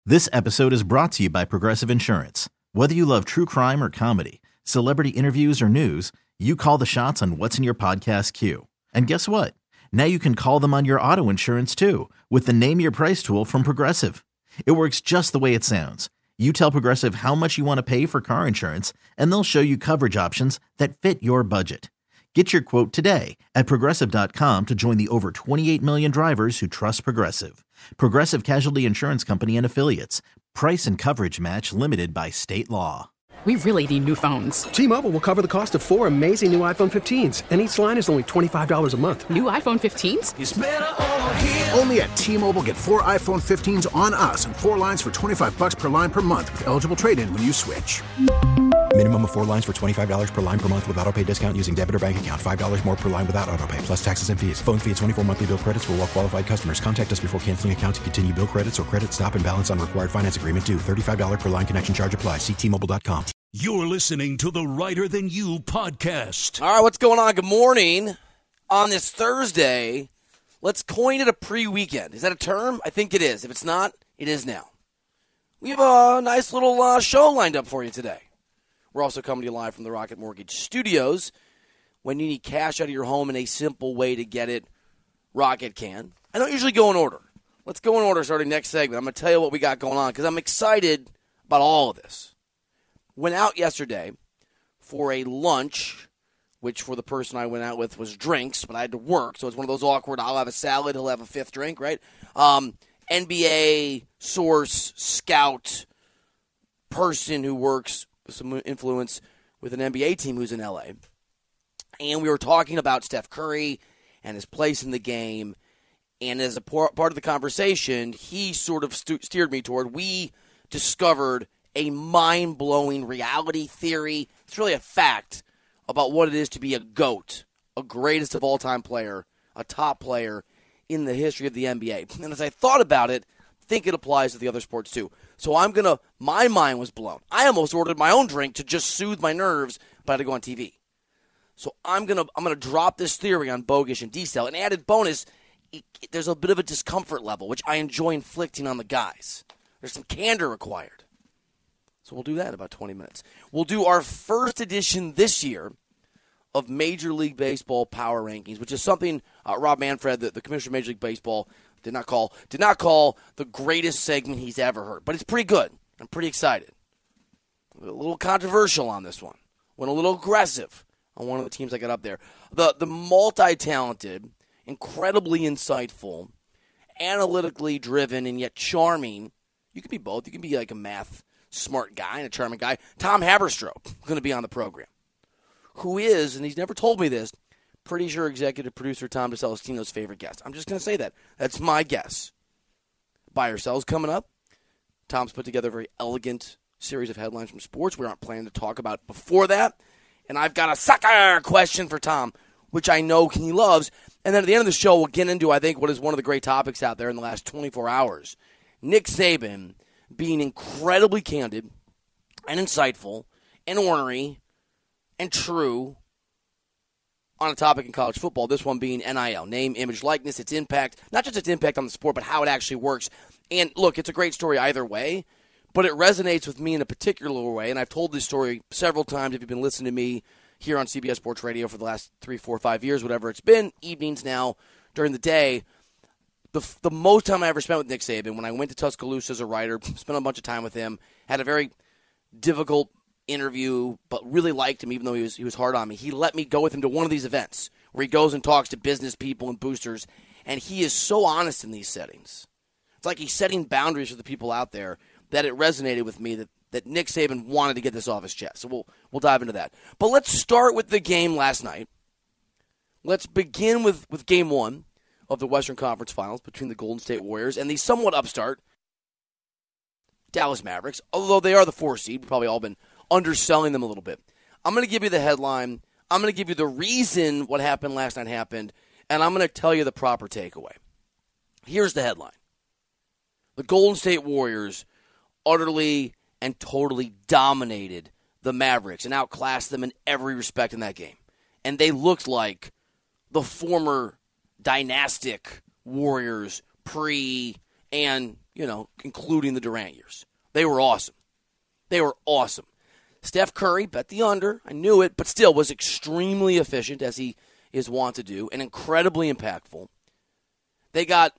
This episode is brought to you by Progressive Insurance. Whether you love true crime or comedy, celebrity interviews or news, you call the shots on what's in your podcast queue. And guess what? Now you can call them on your auto insurance too with the Name Your Price tool from Progressive. It works just the way it sounds. You tell Progressive how much you want to pay for car insurance, and they'll show you coverage options that fit your budget. Get your quote today at Progressive.com to join the over 28 million drivers who trust Progressive. Progressive Casualty Insurance Company and Affiliates. Price and coverage match limited by state law. We really need new phones. T-Mobile will cover the cost of 4 amazing new iPhone 15s, and each line is only $25 a month. New iPhone 15s? It's better over here. Only at T-Mobile, get 4 iPhone 15s on us and 4 lines for $25 per line per month with eligible trade-in when you switch. Minimum of 4 lines for $25 per line per month with autopay discount using debit or bank account. $5 more per line without autopay, plus taxes and fees. Phone fee at 24 monthly bill credits for well-qualified customers. Contact us before canceling account to continue bill credits or credit stop and balance on required finance agreement due. $35 per line connection charge applies. See T-Mobile.com. You're listening to the Writer Than You podcast. All right, what's going on? Good morning. On this Thursday, let's coin it a pre-weekend. Is that a term? I think it is. If it's not, it is now. We have a nice little show lined up for you today. We're also coming to you live from the Rocket Mortgage Studios. When you need cash out of your home and a simple way to get it, Rocket can. I don't usually go in order. Let's go in order starting next segment. I'm going to tell you what we got going on because I'm excited about all of this. Went out yesterday for a lunch, which for the person I went out with was drinks, but I had to work, so it's one of those awkward, I'll have a salad, he'll have a fifth drink, right? NBA source, scout, person who works with some influence with an NBA team who's in L.A. And we were talking about Steph Curry and his place in the game, and as a part of the conversation, he sort of steered me toward, we discovered a mind-blowing reality theory. It's really a fact about what it is to be a GOAT, a greatest of all-time player, a top player in the history of the NBA. And as I thought about it, I think it applies to the other sports too. So my mind was blown. I almost ordered my own drink to just soothe my nerves, but I had to go on TV. So I'm gonna drop this theory on Bogish and D-Cell. An added bonus, there's a bit of a discomfort level, which I enjoy inflicting on the guys. There's some candor required. So we'll do that in about 20 minutes. We'll do our first edition this year of Major League Baseball Power Rankings, which is something Rob Manfred, the commissioner of Major League Baseball, did not call the greatest segment he's ever heard. But it's pretty good. I'm pretty excited. A little controversial on this one. Went a little aggressive on one of the teams I got up there. The multi-talented, incredibly insightful, analytically driven, and yet charming. You can be both. You can be like a math smart guy and a charming guy. Tom Haberstroh going to be on the program, who is, and he's never told me this, pretty sure executive producer Tom DeCelestino's favorite guest. I'm just going to say that. That's my guess. Buy or sell's coming up. Tom's put together a very elegant series of headlines from sports we aren't planning to talk about before that. And I've got a sucker question for Tom, which I know he loves. And then at the end of the show, we'll get into, I think, what is one of the great topics out there in the last 24 hours. Nick Saban being incredibly candid and insightful and ornery and true on a topic in college football, this one being NIL, name, image, likeness, its impact, not just its impact on the sport, but how it actually works. And look, it's a great story either way, but it resonates with me in a particular way, and I've told this story several times if you've been listening to me here on CBS Sports Radio for the last 3, 4, 5 years, whatever it's been, evenings now, during the day. The most time I ever spent with Nick Saban, when I went to Tuscaloosa as a writer, spent a bunch of time with him, had a very difficult interview, but really liked him even though he was hard on me. He let me go with him to one of these events where he goes and talks to business people and boosters, and he is so honest in these settings. It's like he's setting boundaries for the people out there that it resonated with me that Nick Saban wanted to get this off his chest. So we'll dive into that. But let's start with the game last night. Let's begin with Game 1 of the Western Conference Finals between the Golden State Warriors and the somewhat upstart Dallas Mavericks, although they are the 4 seed. We've probably all been underselling them a little bit. I'm going to give you the headline. I'm going to give you the reason what happened last night happened, and I'm going to tell you the proper takeaway. Here's the headline. The Golden State Warriors utterly and totally dominated the Mavericks and outclassed them in every respect in that game. And they looked like the former dynastic Warriors pre and, including the Durant years. They were awesome. Steph Curry bet the under. I knew it, but still was extremely efficient, as he is wont to do, and incredibly impactful. They got,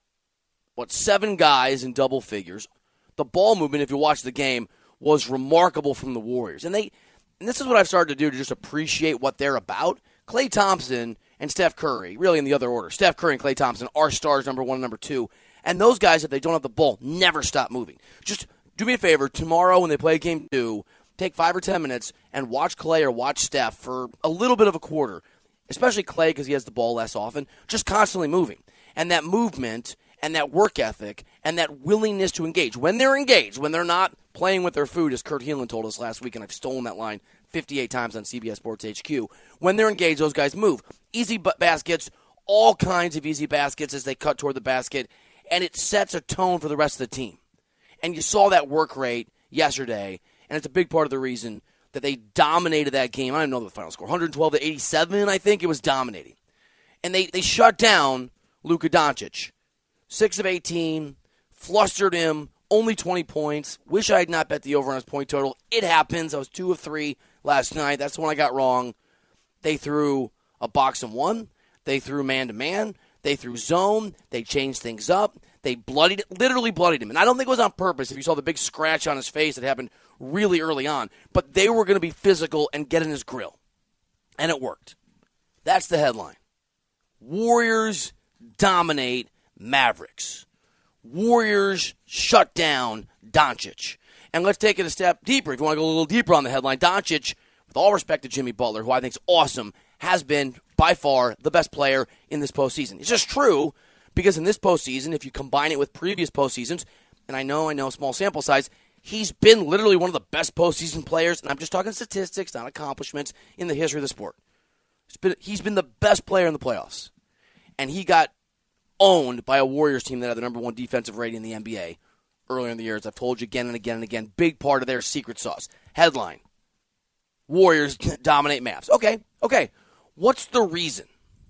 7 guys in double figures. The ball movement, if you watch the game, was remarkable from the Warriors. And this is what I've started to do to just appreciate what they're about. Klay Thompson and Steph Curry, really in the other order, Steph Curry and Klay Thompson are stars number 1 and number 2. And those guys, if they don't have the ball, never stop moving. Just do me a favor, tomorrow when they play game 2, take 5 or 10 minutes and watch Klay or watch Steph for a little bit of a quarter, especially Klay because he has the ball less often, just constantly moving. And that movement and that work ethic and that willingness to engage. When they're engaged, when they're not playing with their food, as Kurt Heelan told us last week, and I've stolen that line 58 times on CBS Sports HQ, when they're engaged, those guys move. Easy baskets, all kinds of easy baskets as they cut toward the basket, and it sets a tone for the rest of the team. And you saw that work rate yesterday, and it's a big part of the reason that they dominated that game. I don't know the final score, 112-87, I think. It was dominating. And they shut down Luka Doncic. 6 of 18, flustered him, only 20 points. Wish I had not bet the over on his point total. It happens. I was 2 of 3 last night. That's the one I got wrong. They threw a box and one. They threw man-to-man. They threw zone. They changed things up. They literally bloodied him. And I don't think it was on purpose if you saw the big scratch on his face that happened really early on. But they were going to be physical and get in his grill. And it worked. That's the headline. Warriors dominate Mavericks. Warriors shut down Doncic. And let's take it a step deeper. If you want to go a little deeper on the headline, Doncic, with all respect to Jimmy Butler, who I think is awesome, has been by far the best player in this postseason. It's just true because in this postseason, if you combine it with previous postseasons, and I know, small sample size, he's been literally one of the best postseason players, and I'm just talking statistics, not accomplishments, in the history of the sport. He's been the best player in the playoffs. And he got owned by a Warriors team that had the number 1 defensive rating in the NBA earlier in the year, as I've told you again and again and again. Big part of their secret sauce. Headline: Warriors dominate Mavs. Okay. What's the reason?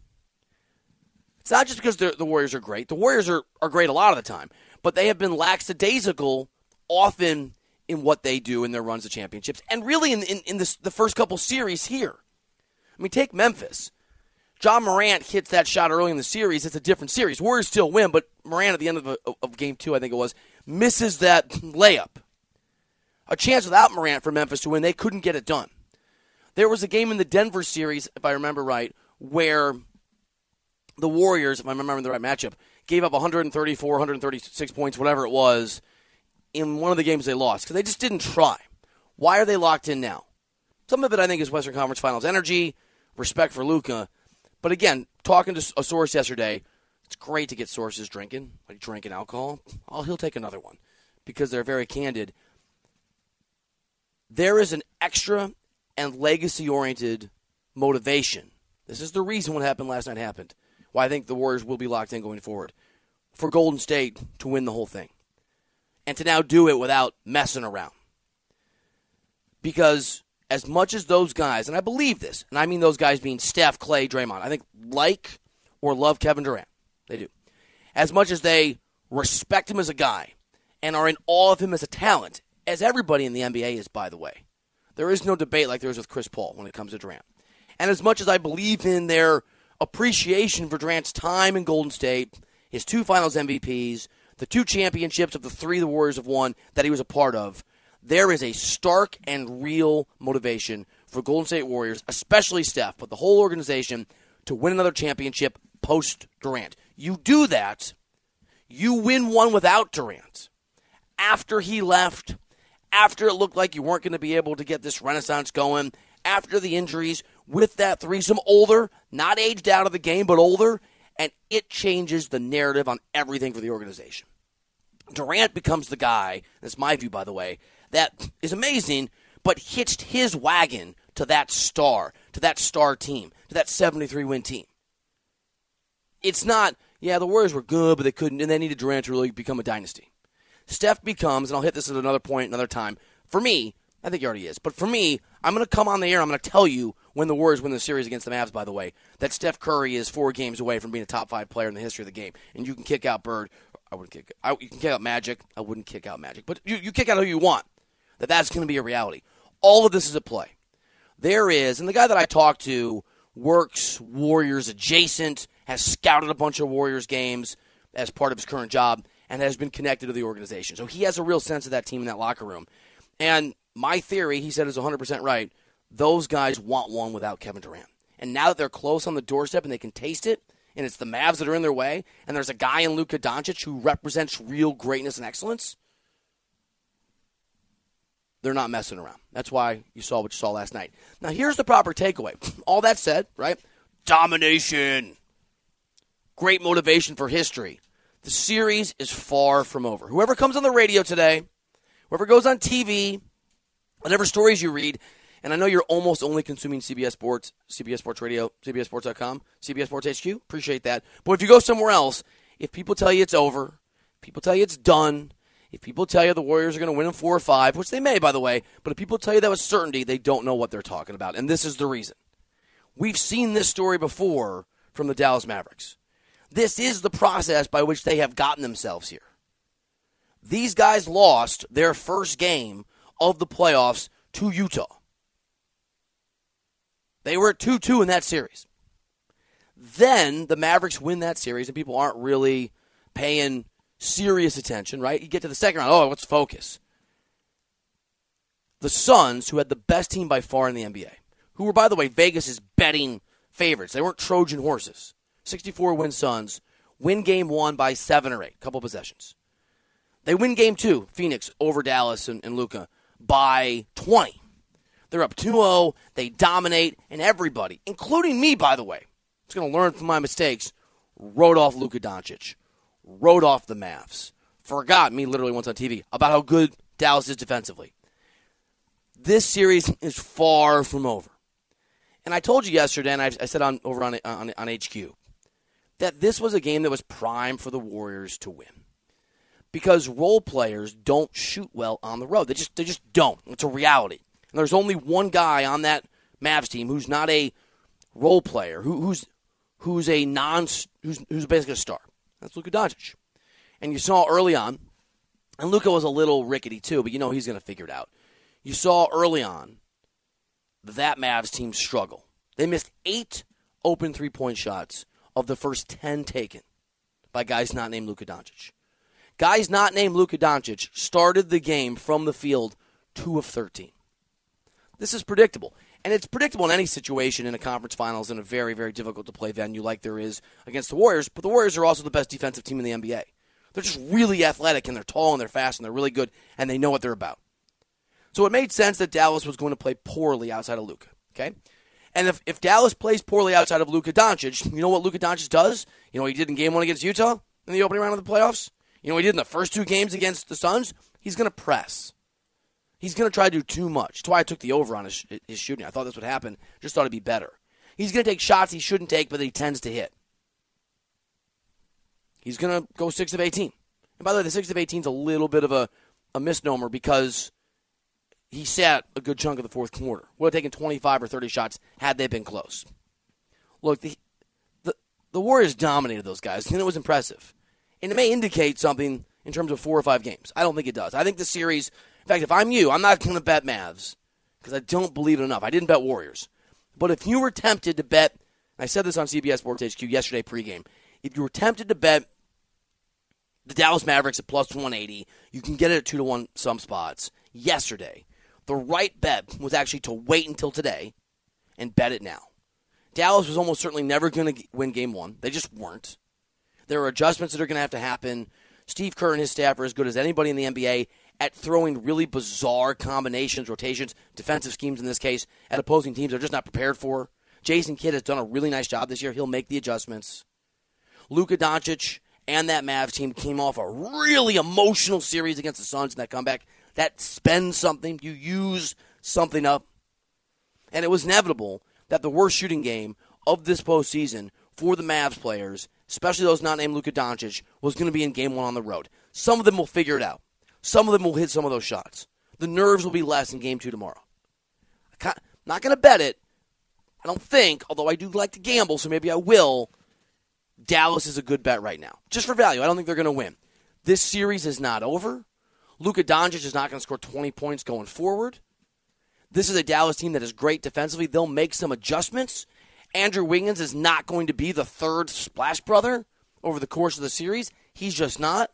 It's not just because the Warriors are great. The Warriors are great a lot of the time, but they have been lackadaisical often in what they do in their runs to championships, and really in the first couple series here. I mean, take Memphis. John Morant hits that shot early in the series. It's a different series. Warriors still win, but Morant at the end of game 2, I think it was, misses that layup. A chance without Morant for Memphis to win. They couldn't get it done. There was a game in the Denver series, if I remember right, where the Warriors, if I'm remembering the right matchup, gave up 134, 136 points, whatever it was, in one of the games they lost because they just didn't try. Why are they locked in now? Some of it, I think, is Western Conference Finals energy, respect for Luka. But again, talking to a source yesterday, it's great to get sources drinking alcohol. He'll take another one because they're very candid. There is an extra and legacy-oriented motivation. This is the reason what happened last night happened. Why I think the Warriors will be locked in going forward. For Golden State to win the whole thing. And to now do it without messing around. Because as much as those guys, and I believe this, and I mean those guys being Steph, Klay, Draymond, I think like or love Kevin Durant. They do. As much as they respect him as a guy and are in awe of him as a talent, as everybody in the NBA is, by the way. There is no debate like there is with Chris Paul when it comes to Durant. And as much as I believe in their appreciation for Durant's time in Golden State, his 2 finals MVPs, the 2 championships of the 3 the Warriors have won that he was a part of, there is a stark and real motivation for Golden State Warriors, especially Steph, but the whole organization, to win another championship post-Durant. You do that, you win one without Durant. After he left, after it looked like you weren't going to be able to get this renaissance going, after the injuries, with that threesome, older, not aged out of the game, but older, and it changes the narrative on everything for the organization. Durant becomes the guy, that's my view, by the way, that is amazing, but hitched his wagon to that star team, to that 73-win team. It's not, the Warriors were good, but they couldn't, and they needed Durant to really become a dynasty. Steph becomes, and I'll hit this at another point, another time, for me, I think he already is, but for me, I'm going to come on the air, I'm going to tell you when the Warriors win the series against the Mavs, by the way, that Steph Curry is 4 games away from being a top 5 player in the history of the game, and you can kick out Bird. I wouldn't kick out. You can kick out Magic. I wouldn't kick out Magic. But you kick out who you want. That's going to be a reality. All of this is at play. There is, and the guy that I talked to works Warriors adjacent, has scouted a bunch of Warriors games as part of his current job, and has been connected to the organization. So he has a real sense of that team in that locker room. And my theory, he said, is 100% right. Those guys want one without Kevin Durant. And now that they're close on the doorstep and they can taste it, and it's the Mavs that are in their way, and there's a guy in Luka Doncic who represents real greatness and excellence, they're not messing around. That's why you saw what you saw last night. Now, here's the proper takeaway. All that said, right? Domination. Great motivation for history. The series is far from over. Whoever comes on the radio today, whoever goes on TV, whatever stories you read, and I know you're almost only consuming CBS Sports, CBS Sports Radio, CBSSports.com, CBS Sports HQ. Appreciate that. But if you go somewhere else, if people tell you it's over, people tell you it's done, if people tell you the Warriors are going to win in 4 or 5, which they may, by the way, but if people tell you that with certainty, they don't know what they're talking about. And this is the reason. We've seen this story before from the Dallas Mavericks. This is the process by which they have gotten themselves here. These guys lost their first game of the playoffs to Utah. They were at 2-2 in that series. Then the Mavericks win that series, and people aren't really paying serious attention, right? You get to the second round, let's focus. The Suns, who had the best team by far in the NBA, who were, by the way, Vegas' betting favorites. They weren't Trojan horses. 64-win Suns win game 1 by 7 or 8, a couple possessions. They win game 2, Phoenix, over Dallas and Luka, by 20. They're up 2-0. They dominate, and everybody, including me, by the way, is going to learn from my mistakes, wrote off Luka Doncic, wrote off the Mavs, forgot me literally once on TV about how good Dallas is defensively. This series is far from over. And I told you yesterday, and I said over on HQ, that this was a game that was prime for the Warriors to win. Because role players don't shoot well on the road. They just don't. It's a reality. And there's only one guy on that Mavs team who's not a role player, who's basically a star. That's Luka Doncic. And you saw early on, and Luka was a little rickety too, but he's going to figure it out. You saw early on that Mavs team struggle. They missed 8 open three-point shots of the first 10 taken by guys not named Luka Doncic. Guys not named Luka Doncic started the game from the field 2 of 13. This is predictable. And it's predictable in any situation in a conference finals in a very, very difficult-to-play venue like there is against the Warriors. But the Warriors are also the best defensive team in the NBA. They're just really athletic, and they're tall, and they're fast, and they're really good, and they know what they're about. So it made sense that Dallas was going to play poorly outside of Luka. Okay? And if Dallas plays poorly outside of Luka Doncic, you know what Luka Doncic does? You know what he did in Game 1 against Utah in the opening round of the playoffs? You know what he did in the first 2 games against the Suns? He's going to press. He's going to try to do too much. That's why I took the over on his shooting. I thought this would happen. Just thought it'd be better. He's going to take shots he shouldn't take, but he tends to hit. He's going to go 6 of 18. And by the way, the 6 of 18 is a little bit of a misnomer because he sat a good chunk of the fourth quarter. Would have taken 25 or 30 shots had they been close. Look, the Warriors dominated those guys, and it was impressive. And it may indicate something in terms of 4 or 5 games. I don't think it does. I think the series, in fact, if I'm you, I'm not going to bet Mavs because I don't believe it enough. I didn't bet Warriors. But if you were tempted to bet, I said this on CBS Sports HQ yesterday pregame, if you were tempted to bet the Dallas Mavericks at plus 180, you can get it at 2-1 some spots. Yesterday, the right bet was actually to wait until today and bet it now. Dallas was almost certainly never going to win Game 1. They just weren't. There are adjustments that are going to have to happen. Steve Kerr and his staff are as good as anybody in the NBA at throwing really bizarre combinations, rotations, defensive schemes in this case, at opposing teams they're just not prepared for. Jason Kidd has done a really nice job this year. He'll make the adjustments. Luka Doncic and that Mavs team came off a really emotional series against the Suns in that comeback. That spends something. You use something up. And it was inevitable that the worst shooting game of this postseason for the Mavs players, especially those not named Luka Doncic, was going to be in Game 1 on the road. Some of them will figure it out. Some of them will hit some of those shots. The nerves will be less in Game 2 tomorrow. I'm not going to bet it. I don't think, although I do like to gamble, so maybe I will. Dallas is a good bet right now. Just for value. I don't think they're going to win. This series is not over. Luka Doncic is not going to score 20 points going forward. This is a Dallas team that is great defensively. They'll make some adjustments. Andrew Wiggins is not going to be the third Splash Brother over the course of the series. He's just not.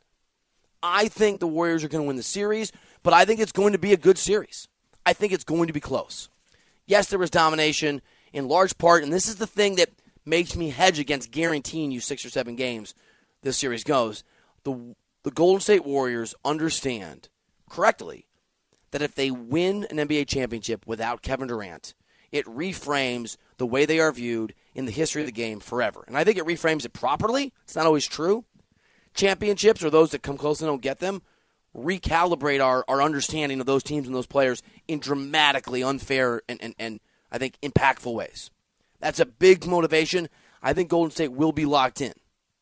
I think the Warriors are going to win the series, but I think it's going to be a good series. I think it's going to be close. Yes, there was domination in large part, and this is the thing that makes me hedge against guaranteeing you 6 or 7 games this series goes. The Golden State Warriors understand correctly that if they win an NBA championship without Kevin Durant, it reframes the way they are viewed in the history of the game forever. And I think it reframes it properly. It's not always true. Championships, or those that come close and don't get them, recalibrate our understanding of those teams and those players in dramatically unfair and I think impactful ways. That's a big motivation. I think Golden State will be locked in.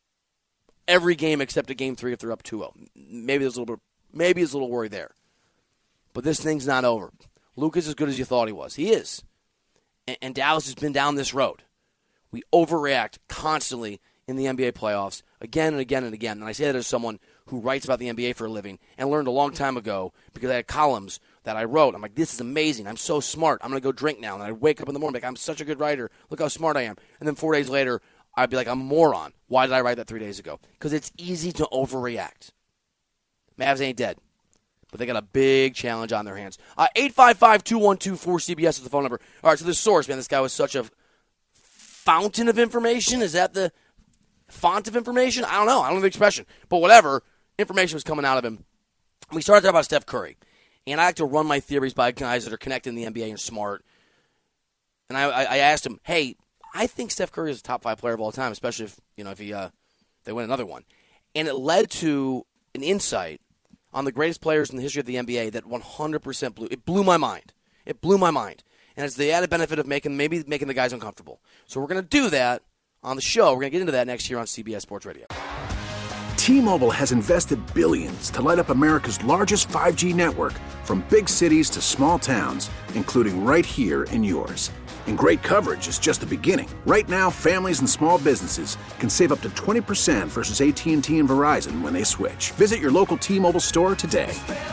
Every game except a game 3 if they're up 2-0. Maybe there's a little worry there. But this thing's not over. Luka's as good as you thought he was. He is. And Dallas has been down this road. We overreact constantly in the NBA playoffs again and again and again. And I say that as someone who writes about the NBA for a living and learned a long time ago because I had columns that I wrote. I'm like, this is amazing. I'm so smart. I'm going to go drink now. And I wake up in the morning like, I'm such a good writer. Look how smart I am. And then 4 days later, I'd be like, I'm a moron. Why did I write that 3 days ago? Because it's easy to overreact. Mavs ain't dead. But they got a big challenge on their hands. 855-212-4CBS is the phone number. All right, so this source, man, this guy was such a fountain of information. Is that the font of information? I don't know. I don't know the expression. But whatever, information was coming out of him. We started talking about Steph Curry. And I like to run my theories by guys that are connected in the NBA and smart. And I asked him, hey, I think Steph Curry is a top 5 player of all time, especially if they win another one. And it led to an insight on the greatest players in the history of the NBA that 100% blew my mind. It blew my mind. And it's the added benefit of making the guys uncomfortable. So we're going to do that on the show. We're going to get into that next year on CBS Sports Radio. T-Mobile has invested billions to light up America's largest 5G network, from big cities to small towns, including right here in yours. And great coverage is just the beginning. Right now, families and small businesses can save up to 20% versus AT&T and Verizon when they switch. Visit your local T-Mobile store today.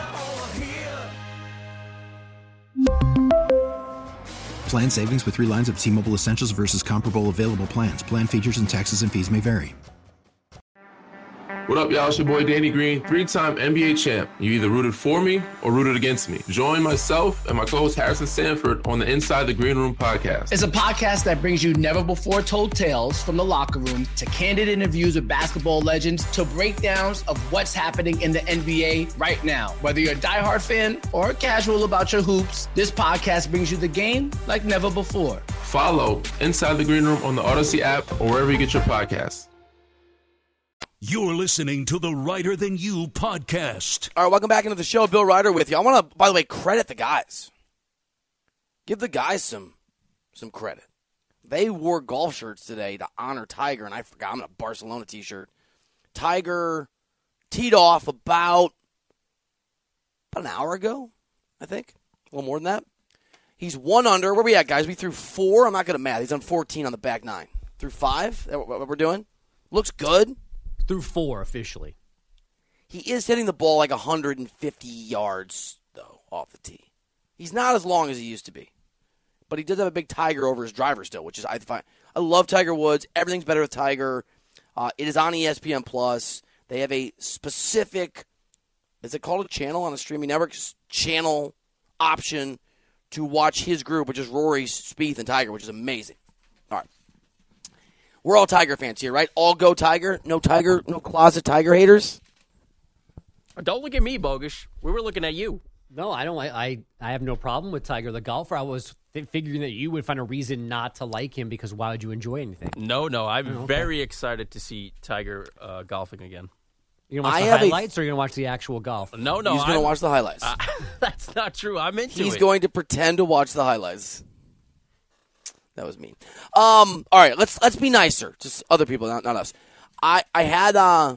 Plan savings with 3 lines of T-Mobile Essentials versus comparable available plans. Plan features and taxes and fees may vary. What up, y'all? It's your boy Danny Green, 3-time NBA champ. You either rooted for me or rooted against me. Join myself and my co-host Harrison Sanford on the Inside the Green Room podcast. It's a podcast that brings you never-before-told tales from the locker room to candid interviews with basketball legends to breakdowns of what's happening in the NBA right now. Whether you're a diehard fan or casual about your hoops, this podcast brings you the game like never before. Follow Inside the Green Room on the Odyssey app or wherever you get your podcasts. You're listening to the Writer Than You podcast. All right, welcome back into the show. Bill Ryder with you. I want to, by the way, credit the guys. Give the guys some credit. They wore golf shirts today to honor Tiger, and I forgot I'm in a Barcelona t-shirt. Tiger teed off about an hour ago, I think. A little more than that. He's 1 under. Where we at, guys? We threw 4. I'm not good at math. He's on 14 on the back 9. Through 5? Is that what we're doing? Looks good. Through 4 officially. He is hitting the ball like 150 yards, though, off the tee. He's not as long as he used to be. But he does have a big Tiger over his driver still, which is, I find. I love Tiger Woods. Everything's better with Tiger. It is on ESPN+. They have a specific, is it called a channel on a streaming network? Channel option to watch his group, which is Rory, Spieth, and Tiger, which is amazing. All right. We're all Tiger fans here, right? All go Tiger. No closet Tiger haters. Don't look at me, Bogusch. We were looking at you. No, I don't. I have no problem with Tiger the golfer. I was figuring that you would find a reason not to like him because why would you enjoy anything? No. I'm very excited to see Tiger golfing again. You're going to watch the highlights or are you going to watch the actual golf? No. He's going to watch the highlights. That's not true. I'm into it. He's going to pretend to watch the highlights. That was mean. All right, let's be nicer. Just other people, not us. I had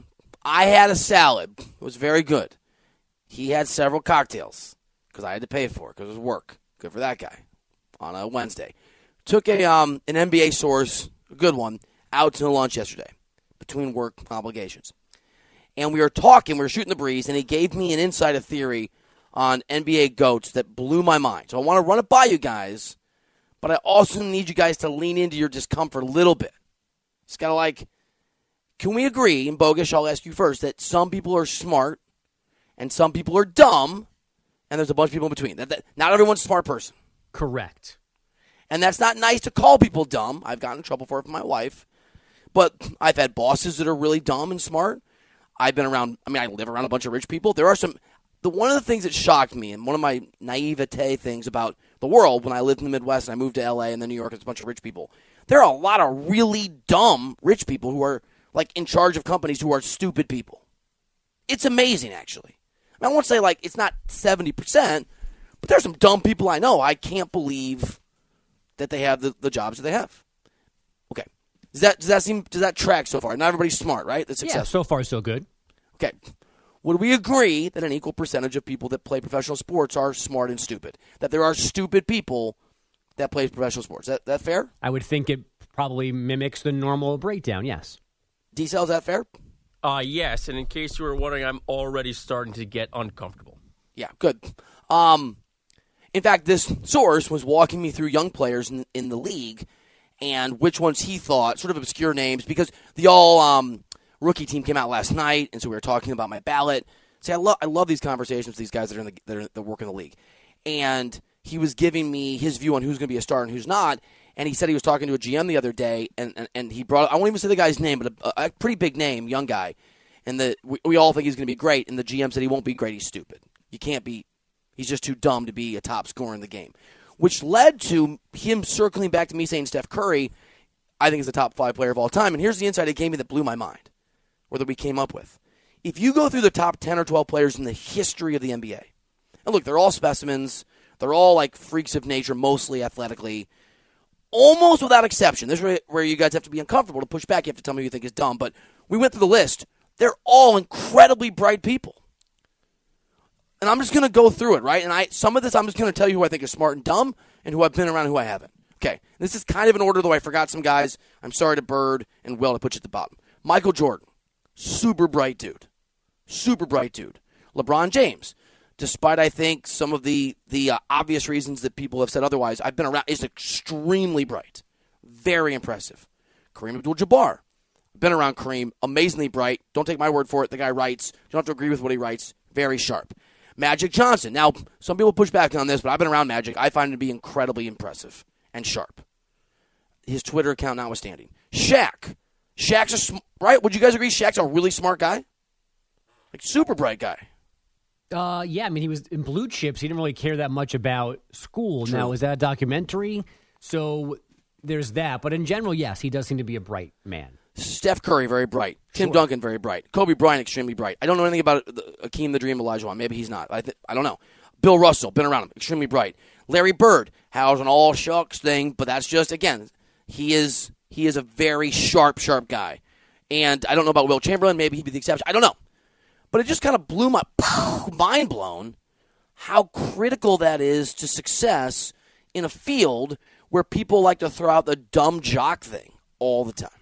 a salad. It was very good. He had several cocktails because I had to pay for it because it was work. Good for that guy on a Wednesday. Took an NBA source, a good one, out to lunch yesterday between work obligations. And we were shooting the breeze, and he gave me an insider theory on NBA GOATs that blew my mind. So I want to run it by you guys, but I also need you guys to lean into your discomfort a little bit. It's kind of can we agree, and Bogus, I'll ask you first, that some people are smart and some people are dumb, and there's a bunch of people in between. That not everyone's a smart person. Correct. And that's not nice to call people dumb. I've gotten in trouble for it from my wife. But I've had bosses that are really dumb and smart. I live around a bunch of rich people. There are one of the things that shocked me, and one of my naivete things about the world when I lived in the Midwest and I moved to L.A. and then New York, it's a bunch of rich people. There are a lot of really dumb rich people who are in charge of companies who are stupid people. It's amazing, actually. I won't say it's not 70%, but there's some dumb people I know. I can't believe that they have the jobs that they have. Okay. Does that track so far? Not everybody's smart, right? That's successful. Yeah, so far so good. Okay. Would we agree that an equal percentage of people that play professional sports are smart and stupid? That there are stupid people that play professional sports? That fair? I would think it probably mimics the normal breakdown, yes. D-Cell, is that fair? Yes, and in case you were wondering, I'm already starting to get uncomfortable. Yeah, good. In fact, this source was walking me through young players in the league and which ones he thought, sort of obscure names, because the all-rookie team came out last night, and so we were talking about my ballot. See, I love these conversations with these guys that work in the league. And he was giving me his view on who's going to be a star and who's not, and he said he was talking to a GM the other day, and he brought, I won't even say the guy's name, but a pretty big name, young guy, and we all think he's going to be great, and the GM said he won't be great, he's stupid. You can't be, he's just too dumb to be a top scorer in the game. Which led to him circling back to me saying Steph Curry, I think, is the top 5 player of all time. And here's the insight it gave me that blew my mind, or that we came up with. If you go through the top 10 or 12 players in the history of the NBA, and look, they're all specimens, they're all freaks of nature, mostly athletically, almost without exception. This is where you guys have to be uncomfortable to push back. You have to tell me who you think is dumb. But we went through the list. They're all incredibly bright people. And I'm just going to go through it, right? And some of this I'm just going to tell you who I think is smart and dumb and who I've been around and who I haven't. Okay, this is kind of in order, though I forgot some guys. I'm sorry to Bird and Will to put you at the bottom. Michael Jordan, super bright dude. Super bright dude. LeBron James, despite, I think, some of the obvious reasons that people have said otherwise, I've been around, is extremely bright. Very impressive. Kareem Abdul-Jabbar, been around Kareem, amazingly bright. Don't take my word for it. The guy writes. You don't have to agree with what he writes. Very sharp. Magic Johnson. Now, some people push back on this, but I've been around Magic. I find him to be incredibly impressive and sharp. His Twitter account notwithstanding. Shaq. Shaq's right? Would you guys agree Shaq's a really smart guy? Super bright guy. Yeah, I mean, he was in Blue Chips. He didn't really care that much about school. True. Now, is that a documentary? So there's that. But in general, yes, he does seem to be a bright man. Steph Curry, very bright. Tim Duncan, very bright. Kobe Bryant, extremely bright. I don't know anything about Akeem the Dream Olajuwon. Maybe he's not. I don't know. Bill Russell, been around him, extremely bright. Larry Bird, has an all shucks thing, but that's just, again, he is a very sharp guy. And I don't know about Will Chamberlain. Maybe he'd be the exception. I don't know. But it just kind of blew my mind blown how critical that is to success in a field where people like to throw out the dumb jock thing all the time.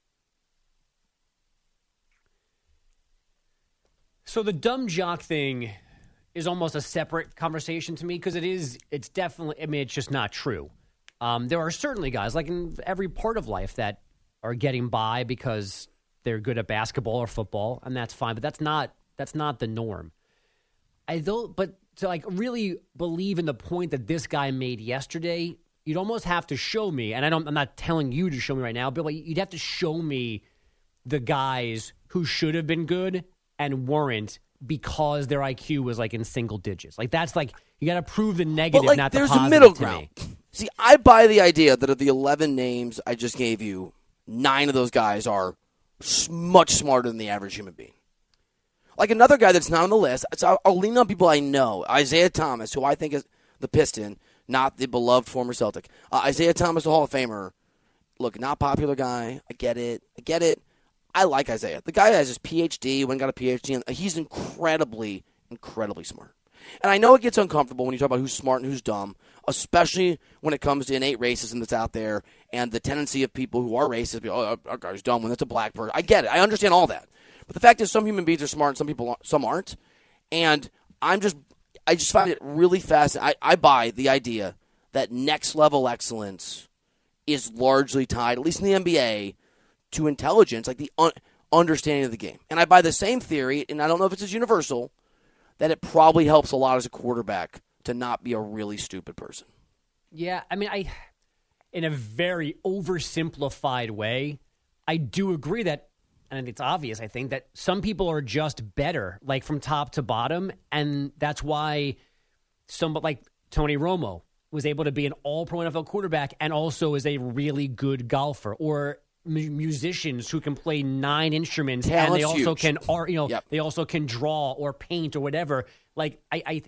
So the dumb jock thing is almost a separate conversation to me because it's definitely, I mean, it's just not true. There are certainly guys, like in every part of life, that are getting by because they're good at basketball or football, and that's fine, but that's not the norm. But to really believe in the point that this guy made yesterday, you'd almost have to show me, and I'm not telling you to show me right now, but you'd have to show me the guys who should have been good and weren't because their IQ was in single digits. That's you got to prove the negative, but not the there's positive. A middle to ground. Me. See, I buy the idea that of the 11 names I just gave you, 9 of those guys are much smarter than the average human being. Another guy that's not on the list, so I'll lean on people I know. Isaiah Thomas, who I think is the Piston, not the beloved former Celtic. Isaiah Thomas, the Hall of Famer. Look, not popular guy. I get it. I like Isaiah. The guy has his PhD, went and got a PhD, and he's incredibly, incredibly smart. And I know it gets uncomfortable when you talk about who's smart and who's dumb, especially when it comes to innate racism that's out there and the tendency of people who are racist to be, that guy's dumb when that's a black person. I get it. I understand all that. But the fact is, some human beings are smart, and some aren't. And I just find it really fascinating. I buy the idea that next level excellence is largely tied, at least in the NBA, to intelligence, like the understanding of the game. And I buy the same theory, and I don't know if it's as universal, that it probably helps a lot as a quarterback to not be a really stupid person. Yeah, I mean, in a very oversimplified way, I do agree that, and it's obvious, I think, that some people are just better, like from top to bottom, and that's why somebody like Tony Romo was able to be an all-pro NFL quarterback and also is a really good golfer, or musicians who can play 9 instruments and they also can, they also can draw or paint or whatever. Like I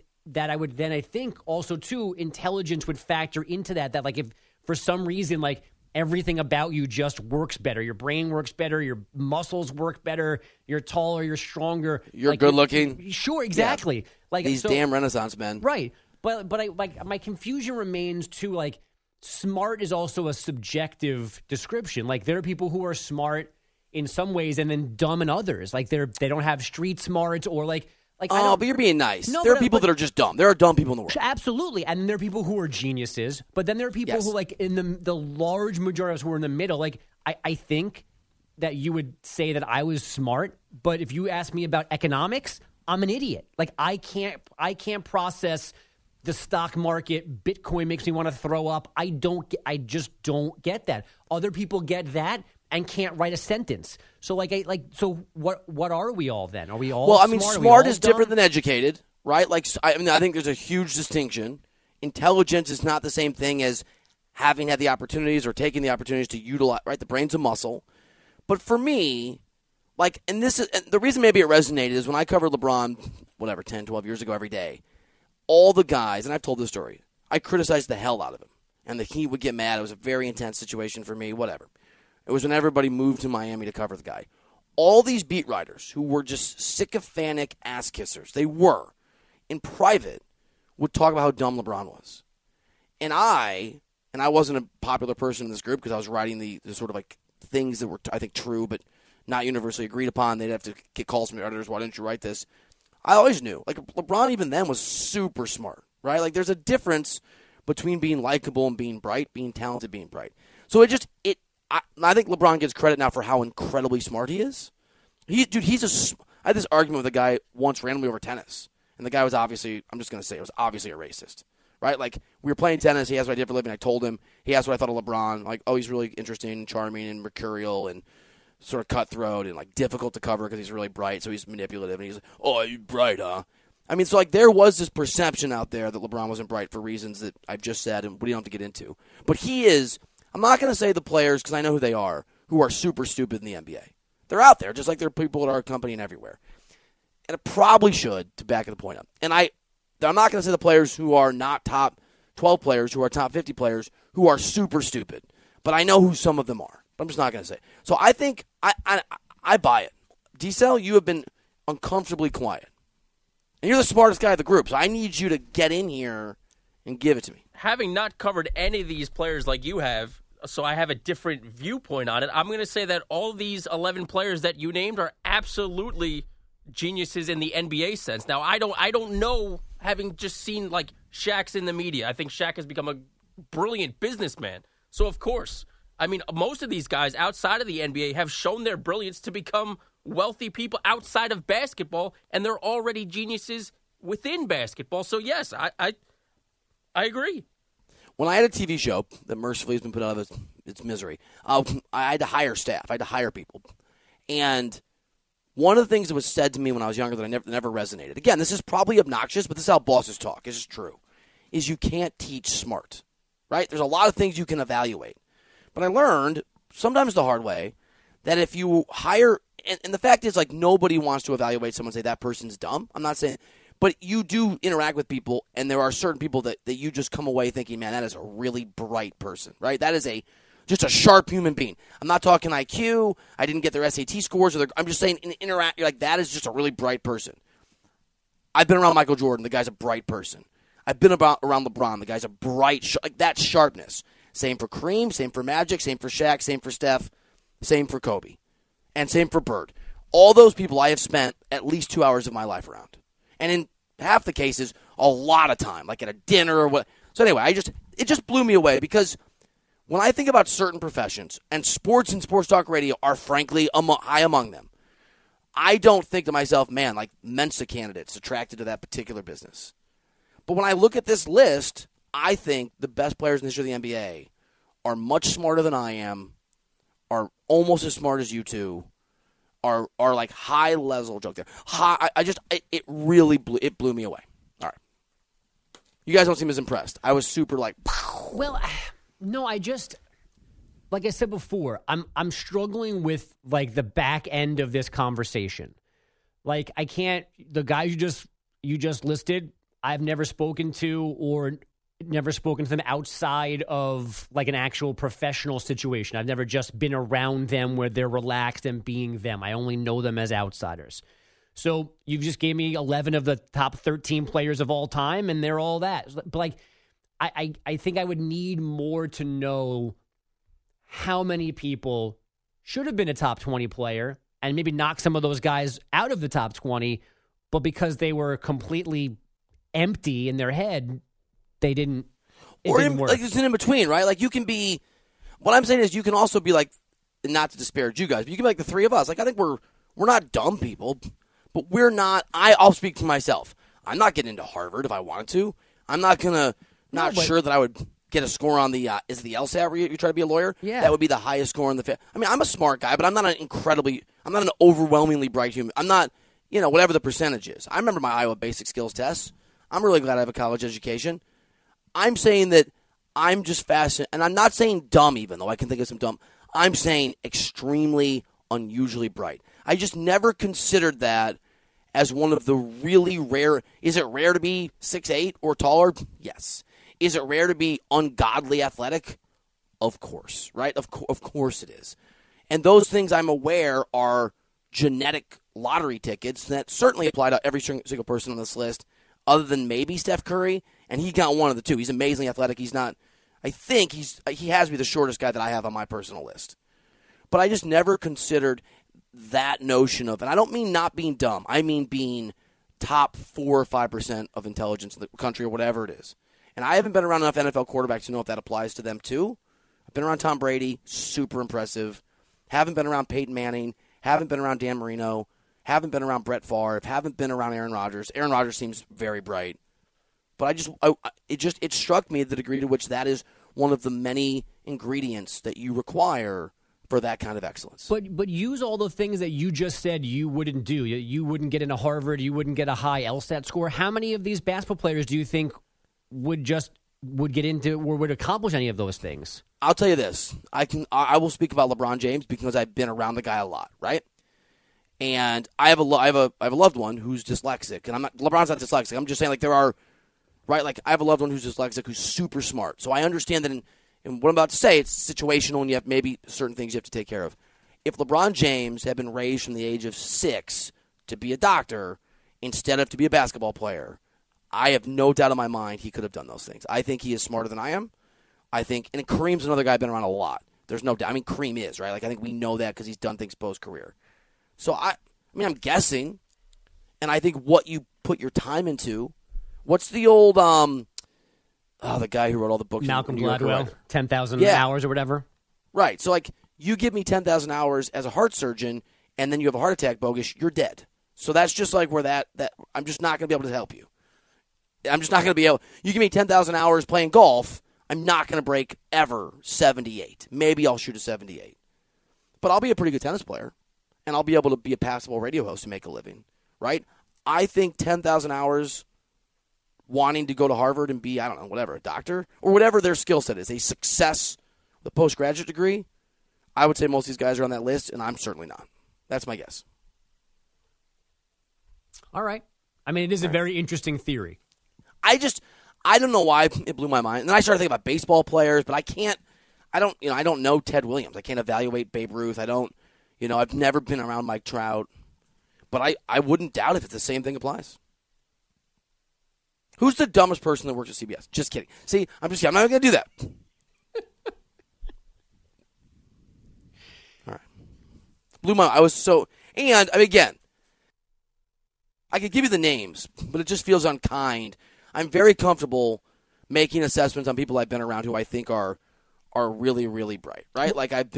think also too, intelligence would factor into that. That like if for some reason like everything about you just works better, your brain works better, your muscles work better, you're taller, you're stronger, you're good looking. Sure, exactly. Yeah. Like these damn Renaissance men, right? But I like my confusion remains too. Like smart is also a subjective description. Like there are people who are smart in some ways and then dumb in others. Like they don't have street smarts or like. But you're being nice. No, there are people that are just dumb. There are dumb people in the world. Absolutely. And there are people who are geniuses. But then there are people who, like, in the large majority of us who are in the middle. Like, I think that you would say that I was smart. But if you ask me about economics, I'm an idiot. Like, I can't process the stock market. Bitcoin makes me want to throw up. I just don't get that. Other people get that and can't write a sentence. So so what are we all then? Are we all smart? Well, I mean, smart is different than educated, right? Like, I think there's a huge distinction. Intelligence is not the same thing as having had the opportunities or taking the opportunities to utilize, right? The brain's a muscle. But for me, like, and the reason maybe it resonated is when I covered LeBron, 10, 12 years ago every day, all the guys, and I've told this story, I criticized the hell out of him. And he would get mad. It was a very intense situation for me, whatever. It was when everybody moved to Miami to cover the guy. All these beat writers who were just sycophantic ass kissers, they were, in private, would talk about how dumb LeBron was. And I wasn't a popular person in this group because I was writing the sort of like things that were, I think, true but not universally agreed upon. They'd have to get calls from the editors, why didn't you write this? I always knew. Like, LeBron even then was super smart, right? Like, there's a difference between being likable and being bright, being talented, being bright. So I think LeBron gets credit now for how incredibly smart he is. I had this argument with a guy once randomly over tennis, and the guy was obviously, I'm just going to say, it was obviously a racist, right? Like, we were playing tennis, he asked what I did for a living, I told him, he asked what I thought of LeBron, like, oh, he's really interesting and charming and mercurial and sort of cutthroat and, like, difficult to cover because he's really bright, so he's manipulative, and he's like, oh, you're bright, huh? I mean, so, like, there was this perception out there that LeBron wasn't bright for reasons that I've just said, and we don't have to get into. But he is... I'm not going to say the players, because I know who they are, who are super stupid in the NBA. They're out there, just like there are people at our company and everywhere. And it probably should, to back the point up. And I'm not going to say the players who are not top 12 players, who are top 50 players, who are super stupid. But I know who some of them are. But I'm just not going to say. So I think I buy it. D-Cell, you have been uncomfortably quiet. And you're the smartest guy of the group, so I need you to get in here and give it to me. Having not covered any of these players like you have, so I have a different viewpoint on it, I'm going to say that all these 11 players that you named are absolutely geniuses in the NBA sense. Now, I don't know, having just seen, like, Shaq's in the media. I think Shaq has become a brilliant businessman. So, of course, I mean, most of these guys outside of the NBA have shown their brilliance to become wealthy people outside of basketball, and they're already geniuses within basketball. So, yes, I agree. When I had a TV show that mercifully has been put out of its misery, I had to hire staff. I had to hire people. And one of the things that was said to me when I was younger that I never resonated, again, this is probably obnoxious, but this is how bosses talk. This is true, is you can't teach smart, right? There's a lot of things you can evaluate. But I learned, sometimes the hard way, that if you hire, and the fact is, like, nobody wants to evaluate someone and say that person's dumb. I'm not saying... But you do interact with people, and there are certain people that you just come away thinking, man, that is a really bright person, right? That is just a sharp human being. I'm not talking IQ. I didn't get their SAT scores. I'm just saying, you're like, that is just a really bright person. I've been around Michael Jordan. The guy's a bright person. I've been around LeBron. The guy's a bright, like that sharpness. Same for Kareem, same for Magic, same for Shaq, same for Steph, same for Kobe, and same for Bird. All those people I have spent at least 2 hours of my life around. And in half the cases, a lot of time, like at a dinner or what. So anyway, it just blew me away because when I think about certain professions, and sports and sports talk radio are frankly high among them, I don't think to myself, man, like Mensa candidates attracted to that particular business. But when I look at this list, I think the best players in the history of the NBA are much smarter than I am, are almost as smart as you two, are like high level joke there. It really blew me away. All right. You guys don't seem as impressed. I was super like, pow. Well, no, like I said before, I'm struggling with like the back end of this conversation. Like I can't. The guys you just listed, I've never spoken to or never spoken to them outside of like an actual professional situation. I've never just been around them where they're relaxed and being them. I only know them as outsiders. So you just gave me 11 of the top 13 players of all time, and they're all that. But like, I think I would need more to know how many people should have been a top 20 player and maybe knock some of those guys out of the top 20, but because they were completely empty in their head, they didn't. It didn't work. Like it's in between, right? Like you can be. What I'm saying is, you can also be like, not to disparage you guys, but you can be like the three of us. Like I think we're not dumb people, but we're not. I'll speak for myself. I'm not getting into Harvard if I wanted to. I'm not gonna. Sure that I would get a score on the is it the LSAT where you try to be a lawyer? Yeah, that would be the highest score in the. I mean, I'm a smart guy, but I'm not an overwhelmingly bright human. I'm not, whatever the percentage is. I remember my Iowa basic skills tests. I'm really glad I have a college education. I'm saying that I'm just fascinated, and I'm not saying dumb, even though I can think of some dumb. I'm saying extremely unusually bright. I just never considered that as one of the really rare. Is it rare to be 6'8" or taller? Yes. Is it rare to be ungodly athletic? Of course, right? Of course it is. And those things I'm aware are genetic lottery tickets that certainly apply to every single person on this list, other than maybe Steph Curry, and he got one of the two. He's amazingly athletic. He's not. I think he has to be the shortest guy that I have on my personal list. But I just never considered that notion of, and I don't mean not being dumb. I mean being top 4 or 5% of intelligence in the country or whatever it is. And I haven't been around enough NFL quarterbacks to know if that applies to them too. I've been around Tom Brady, super impressive. Haven't been around Peyton Manning. Haven't been around Dan Marino. Haven't been around Brett Favre. Haven't been around Aaron Rodgers. Aaron Rodgers seems very bright. But it struck me the degree to which that is one of the many ingredients that you require for that kind of excellence. But use all the things that you just said you wouldn't do. You wouldn't get into Harvard. You wouldn't get a high LSAT score. How many of these basketball players do you think would get into or would accomplish any of those things? I'll tell you this. I will speak about LeBron James because I've been around the guy a lot, right? And I have a loved one who's dyslexic, and LeBron's not dyslexic. I'm just saying, like, there are, right? Like, I have a loved one who's dyslexic who's super smart. So I understand that in what I'm about to say, it's situational, and you have maybe certain things you have to take care of. If LeBron James had been raised from the age of 6 to be a doctor instead of to be a basketball player, I have no doubt in my mind he could have done those things. I think he is smarter than I am. I think, and Kareem's another guy I've been around a lot. There's no doubt. I mean, Kareem is, right? Like, I think we know that because he's done things post-career. So, I'm guessing, and I think what you put your time into, what's the old, the guy who wrote all the books. Malcolm Gladwell, 10,000 hours or whatever. Right. So, like, you give me 10,000 hours as a heart surgeon, and then you have a heart attack, Bogus, you're dead. So that's just like where that I'm just not going to be able to help you. I'm just not going to be able. You give me 10,000 hours playing golf, I'm not going to break ever 78. Maybe I'll shoot a 78. But I'll be a pretty good tennis player, and I'll be able to be a passable radio host and make a living, right? I think 10,000 hours wanting to go to Harvard and be, I don't know, whatever, a doctor, or whatever their skill set is, a success, the postgraduate degree, I would say most of these guys are on that list, and I'm certainly not. That's my guess. All right. I mean, it is a very interesting theory. I don't know why it blew my mind. And then I started thinking about baseball players, but I don't know Ted Williams. I can't evaluate Babe Ruth. I've never been around Mike Trout. But I wouldn't doubt if it's the same thing applies. Who's the dumbest person that works at CBS? Just kidding. See, I'm not going to do that. All right. Blew my mind. And, again, I could give you the names, but it just feels unkind. I'm very comfortable making assessments on people I've been around who I think are really, really bright, right? Like I'm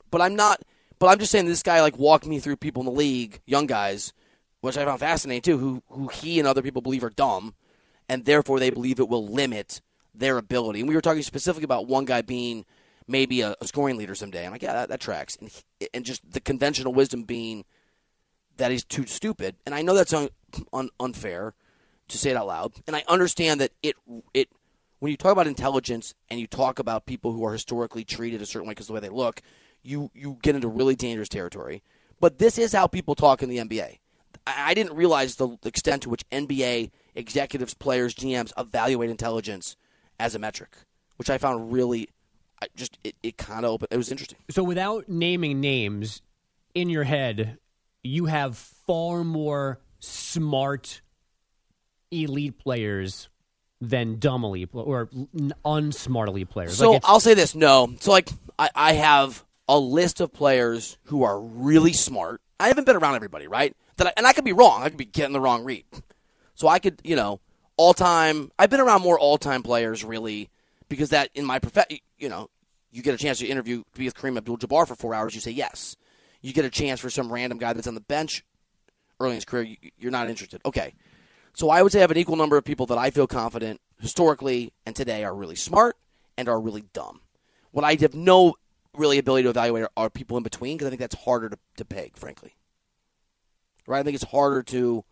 just saying this guy walked me through people in the league, young guys, which I found fascinating too, who he and other people believe are dumb, and therefore they believe it will limit their ability. And we were talking specifically about one guy being maybe a scoring leader someday. I'm like, yeah, that tracks. And just the conventional wisdom being that he's too stupid. And I know that's unfair to say it out loud. And I understand that it when you talk about intelligence and you talk about people who are historically treated a certain way because of the way they look, you get into really dangerous territory. But this is how people talk in the NBA. I didn't realize the extent to which NBA executives, players, GMs evaluate intelligence as a metric, which I found really it kind of opened. It was interesting. So without naming names, in your head, you have far more smart elite players than dumb elite or unsmart elite players. So I'll say this, no. So I have a list of players who are really smart. I haven't been around everybody, right? And I could be wrong. I could be getting the wrong read. So I could, all-time. I've been around more all-time players, really, because that in my profession, you get a chance to interview, to be with Kareem Abdul-Jabbar for 4 hours, you say yes. You get a chance for some random guy that's on the bench early in his career, you're not interested. Okay. So I would say I have an equal number of people that I feel confident historically and today are really smart and are really dumb. What I have no really ability to evaluate are people in between because I think that's harder to peg, frankly. Right? I think it's harder to,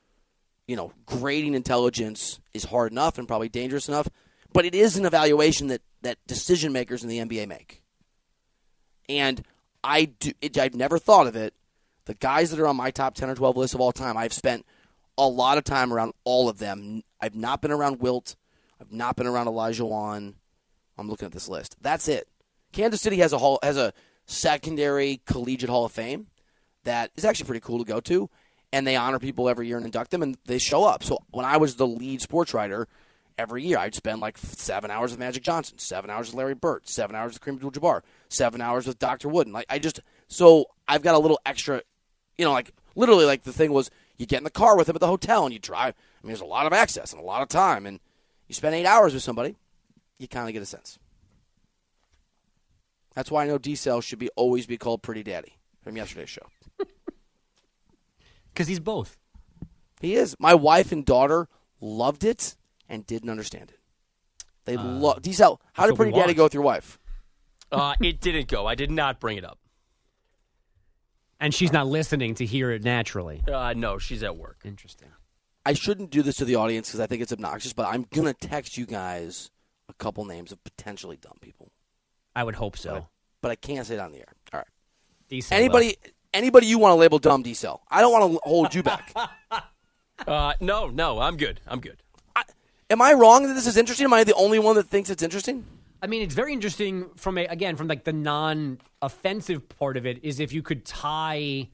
grading intelligence is hard enough and probably dangerous enough, but it is an evaluation that decision makers in the NBA make. And I've never thought of it. The guys that are on my top 10 or 12 list of all time, I've spent a lot of time around all of them. I've not been around Wilt. I've not been around Elijah Wan. I'm looking at this list. That's it. Kansas City has a secondary collegiate Hall of Fame that is actually pretty cool to go to, and they honor people every year and induct them, and they show up. So when I was the lead sports writer, every year I'd spend 7 hours with Magic Johnson, 7 hours with Larry Bird, 7 hours with Kareem Abdul-Jabbar, 7 hours with Dr. Wooden. So I've got a little extra, literally the thing was, you get in the car with him at the hotel and you drive. There's a lot of access and a lot of time. And you spend 8 hours with somebody, you kind of get a sense. That's why I know D-Cell should always be called Pretty Daddy from yesterday's show. Because he's both. He is. My wife and daughter loved it and didn't understand it. They love D-Cell. How did Pretty Daddy go with your wife? It didn't go. I did not bring it up. And she's not listening to hear it naturally. No, she's at work. Interesting. I shouldn't do this to the audience because I think it's obnoxious, but I'm going to text you guys a couple names of potentially dumb people. I would hope so. But I can't say it on the air. All right. D-Cell, anybody you want to label dumb, D-Cell. I don't want to hold you back. No, I'm good. Am I wrong that this is interesting? Am I the only one that thinks it's interesting? It's very interesting from the non-offensive part of it is if you could tie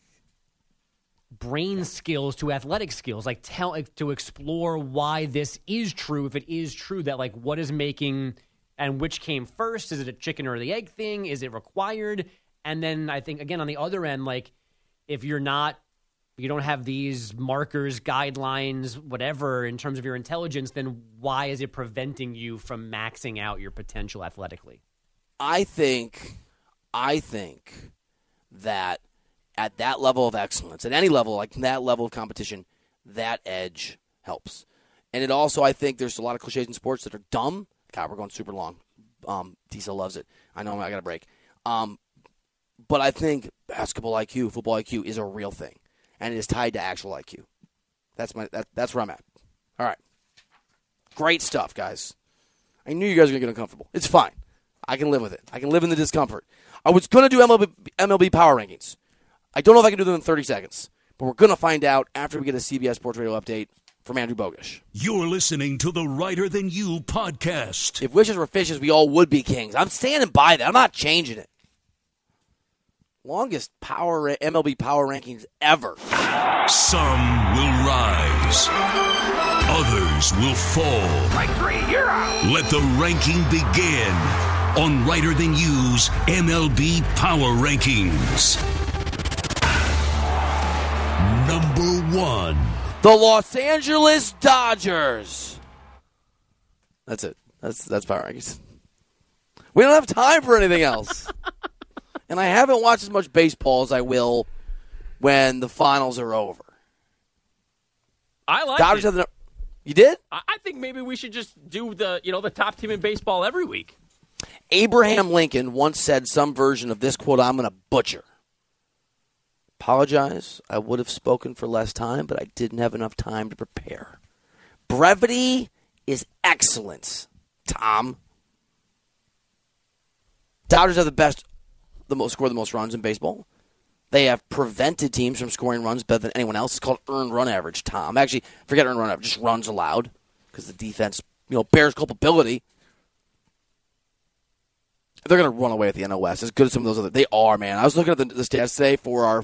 brain skills to athletic skills, to explore why this is true. If it is true that what is making and which came first, is it a chicken or the egg thing? Is it required? And then I think again on the other end, if you don't have these markers, guidelines, whatever, in terms of your intelligence, then why is it preventing you from maxing out your potential athletically? I think that at that level of excellence, at any level, that level of competition, that edge helps. And it also, I think there's a lot of cliches in sports that are dumb. God, we're going super long. Diesel loves it. I know I got a break. But I think basketball IQ, football IQ is a real thing. And it is tied to actual IQ. That's where I'm at. All right. Great stuff, guys. I knew you guys were going to get uncomfortable. It's fine. I can live with it. I can live in the discomfort. I was going to do MLB Power Rankings. I don't know if I can do them in 30 seconds. But we're going to find out after we get a CBS Sports Radio update from Andrew Bogusch. You're listening to the Writer Than You podcast. If wishes were fishes, we all would be kings. I'm standing by that. I'm not changing it. Longest MLB Power Rankings ever. Some will rise. Others will fall. Strike three, you're out. Let the ranking begin on Writer Than You's MLB Power Rankings. Number 1. The Los Angeles Dodgers. That's it. That's Power Rankings. We don't have time for anything else. And I haven't watched as much baseball as I will when the finals are over. I like Dodgers it. have the. You did? I think maybe we should just do the top team in baseball every week. Abraham Lincoln once said some version of this quote I'm going to butcher. Apologize. I would have spoken for less time, but I didn't have enough time to prepare. Brevity is excellence, Tom. Dodgers have the most runs in baseball. They have prevented teams from scoring runs better than anyone else. It's called earned run average, Tom. Actually, forget earned run average, just runs allowed, because the defense, bears culpability. They're going to run away with the NL West. As good as some of those other. They are, man. I was looking at the stats today for our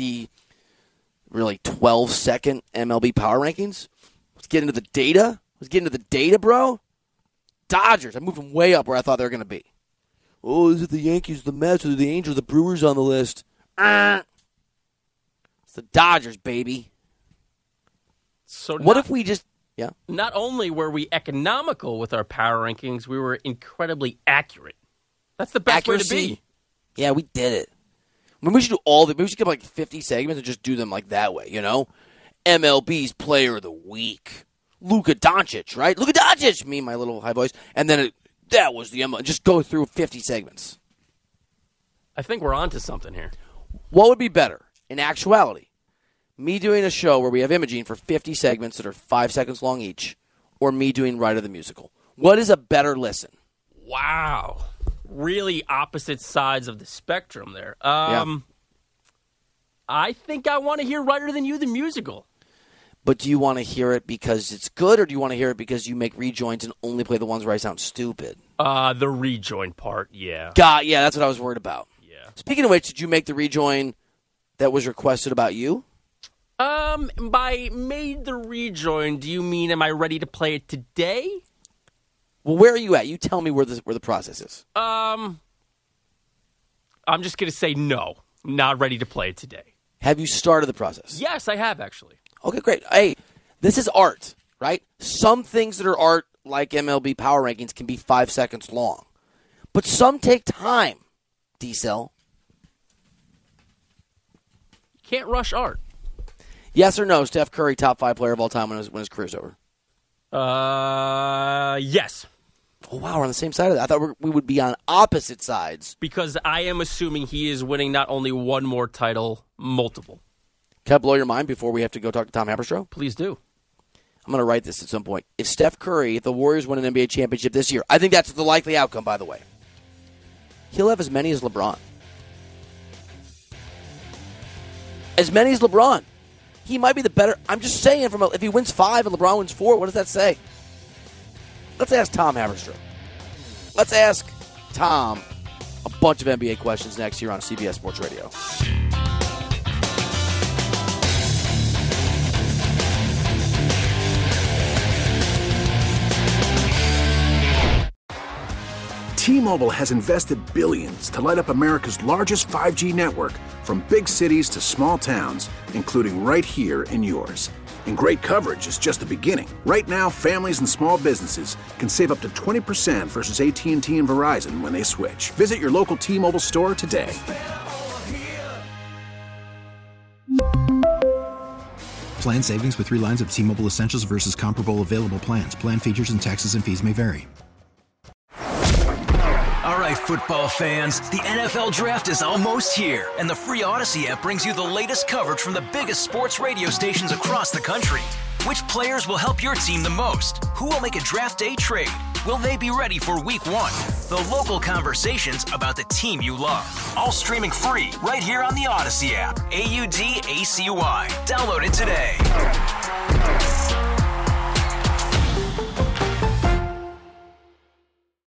12-second MLB power rankings. Let's get into the data. Bro. Dodgers. I'm moving way up where I thought they were going to be. Oh, is it the Yankees, the Mets, or the Angels, the Brewers on the list? It's the Dodgers, baby. So what if we just... Yeah. Not only were we economical with our power rankings, we were incredibly accurate. That's the best way to be. Yeah, we did it. I mean, we should do all the. Maybe we should get like 50 segments and just do them like that way, MLB's Player of the Week, Luka Doncic, right? Luka Doncic, me and my little high voice, and then that was the MLB. Just go through 50 segments. I think we're onto something here. What would be better, in actuality, me doing a show where we have Imogene for 50 segments that are 5 seconds long each, or me doing Ryder the Musical? What is a better listen? Wow. Really opposite sides of the spectrum there. Yeah. I think I want to hear Ryder Than You, the musical. But do you want to hear it because it's good, or do you want to hear it because you make rejoins and only play the ones where I sound stupid? The rejoin part, yeah. Yeah, that's what I was worried about. Yeah. Speaking of which, did you make the rejoin that was requested about you? By made the rejoin, do you mean am I ready to play it today? Well, where are you at? You tell me where the process is. I'm just going to say no. I'm not ready to play it today. Have you started the process? Yes, I have, actually. Okay, great. Hey, this is art, right? Some things that are art, like MLB Power Rankings, can be 5 seconds long. But some take time, D-Cell. Can't rush art. Yes or no, Steph Curry, top 5 player of all time when his career's over? Yes. Oh, wow, we're on the same side of that. I thought we would be on opposite sides. Because I am assuming he is winning not only one more title, multiple. Can I blow your mind before we have to go talk to Tom Haberstroh? Please do. I'm going to write this at some point. If Steph Curry, if the Warriors win an NBA championship this year, I think that's the likely outcome, by the way. He'll have as many as LeBron. As many as LeBron. He might be the better. I'm just saying, if he wins 5 and LeBron wins 4, what does that say? Let's ask Tom Haberstroh. Let's ask Tom a bunch of NBA questions next year on CBS Sports Radio. T-Mobile has invested billions to light up America's largest 5G network, from big cities to small towns, including right here in yours. And great coverage is just the beginning. Right now, families and small businesses can save up to 20% versus AT&T and Verizon when they switch. Visit your local T-Mobile store today. Plan savings with 3 lines of T-Mobile Essentials versus comparable available plans. Plan features and taxes and fees may vary. All right, football fans, the NFL Draft is almost here, and the free Odyssey app brings you the latest coverage from the biggest sports radio stations across the country. Which players will help your team the most? Who will make a draft day trade? Will they be ready for Week 1? The local conversations about the team you love. All streaming free right here on the Odyssey app. AUDACY. Download it today.